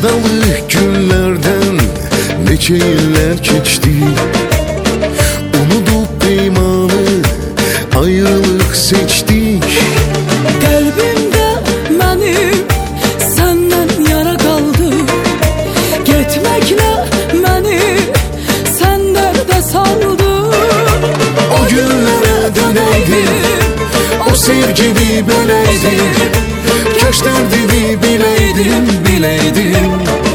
Sevdalı günlerden neçe yıllar geçti. Unutup peymanı ayrılık seçtik. Kalbimde benim senden yara kaldı. Gitmekle beni sen derde saldı. O günlere döneydim, o sevgimi böleydim. Kaç derdimi bileydim, bileydim.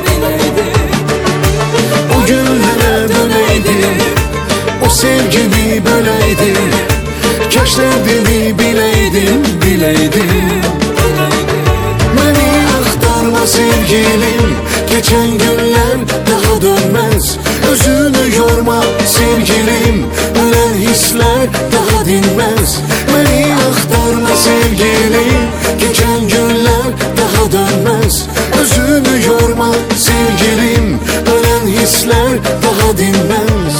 O günlere döneydim, o sevgimi böleydim. Kaç derdimi bileydim, bileydim. Beni aktarma sevgilim, geçen günler daha dönmez. Özünü yorma sevgilim, ölen hisler daha dinmez. Beni aktarma sevgilim, geçen günler daha dönmez. Özünü yorma sevgilim, ölen hisler daha dinmez.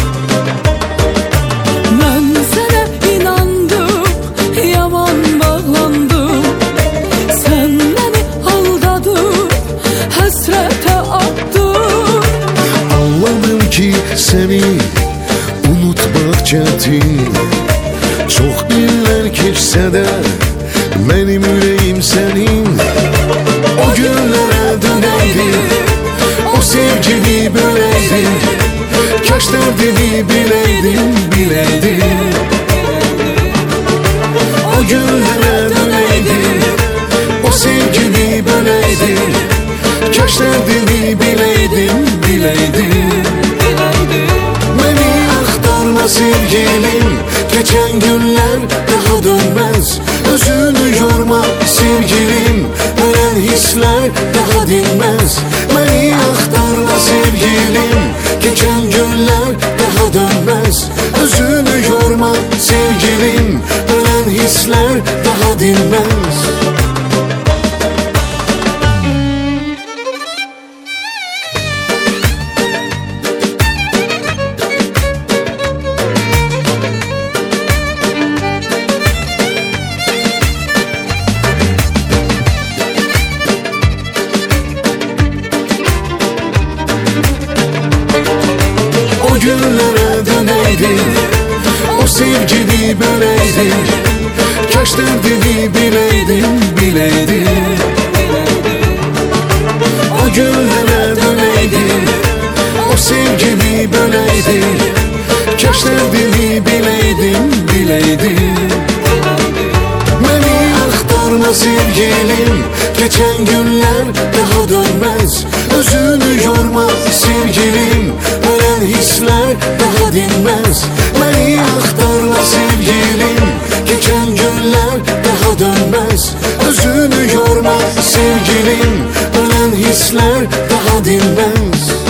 Ben sana inandım, yaman bağlandım. Sen beni aldatıp hasrete attın. Anladım ki seni unutmak çetin. Çok yıllar geçse de benim yüreğim senin. O günlere döneydim, o sevgimi böleydim. Kaç derdimi bileydim, bileydim. O günlere döneydim, o sevgimi böleydim. Kaç derdimi bileydim, bileydim. Beni aktarma sevgilim, geçen günler daha dönmez. Özünü yorma sevgilim, ölen hisler daha dinmez. Beni aktarma sevgilim, geçen günler daha dönmez. Özünü yorma sevgilim, ölen hisler daha dinmez. O günlere döneydim, o sevgimi böleydim. Kaç derdimi bileydim, bileydim. O günlere döneydim, o sevgimi böleydim. Kaç derdimi bileydim, bileydim. Beni aktarma sevgilim, geçen günler daha dönmez. Özünü yorma sevgilim, ölen hisler daha dinmez. Beni aktarma sevgilim, geçen günler daha dönmez. Özünü yorma sevgilim, ölen hisler daha dinmez.